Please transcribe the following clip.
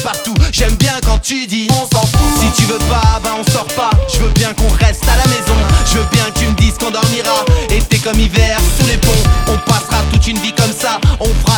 partout. J'aime bien quand tu dis on s'en fout. Si tu veux pas, ben on sort pas. Je veux bien qu'on reste à la maison. Je veux bien que tu me dises qu'on dormira. Été comme hiver sous les ponts. On passera toute une vie comme ça. On fera